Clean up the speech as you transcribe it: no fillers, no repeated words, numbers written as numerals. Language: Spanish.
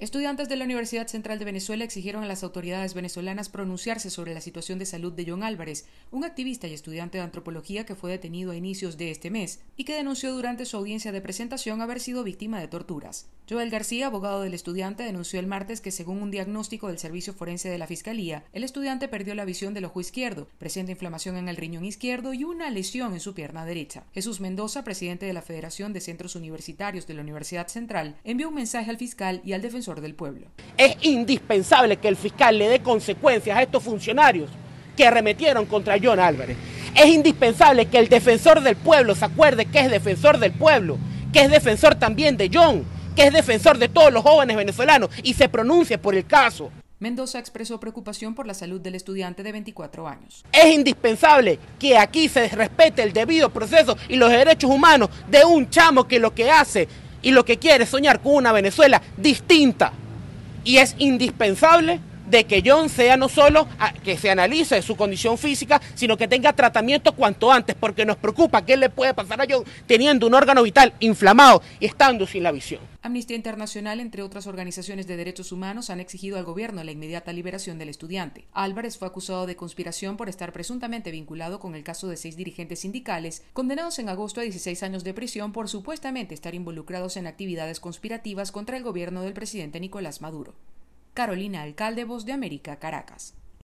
Estudiantes de la Universidad Central de Venezuela exigieron a las autoridades venezolanas pronunciarse sobre la situación de salud de John Álvarez, un activista y estudiante de antropología que fue detenido a inicios de este mes y que denunció durante su audiencia de presentación haber sido víctima de torturas. Joel García, abogado del estudiante, denunció el martes que según un diagnóstico del Servicio Forense de la Fiscalía, el estudiante perdió la visión del ojo izquierdo, presenta inflamación en el riñón izquierdo y una lesión en su pierna derecha. Jesús Mendoza, presidente de la Federación de Centros Universitarios de la Universidad Central, envió un mensaje al fiscal y al defensor del pueblo. Es indispensable que el fiscal le dé consecuencias a estos funcionarios que arremetieron contra John Álvarez. Es indispensable que el defensor del pueblo se acuerde que es defensor del pueblo, que es defensor también de John, que es defensor de todos los jóvenes venezolanos y se pronuncie por el caso. Mendoza expresó preocupación por la salud del estudiante de 24 años. Es indispensable que aquí se respete el debido proceso y los derechos humanos de un chamo que lo que hace y lo que quiere es soñar con una Venezuela distinta. Y es indispensable de que John sea no solo que se analice su condición física, sino que tenga tratamiento cuanto antes, porque nos preocupa qué le puede pasar a John teniendo un órgano vital inflamado y estando sin la visión. Amnistía Internacional, entre otras organizaciones de derechos humanos, han exigido al gobierno la inmediata liberación del estudiante. Álvarez fue acusado de conspiración por estar presuntamente vinculado con el caso de 6 dirigentes sindicales, condenados en agosto a 16 años de prisión por supuestamente estar involucrados en actividades conspirativas contra el gobierno del presidente Nicolás Maduro. Carolina Alcalde, Voz de América, Caracas.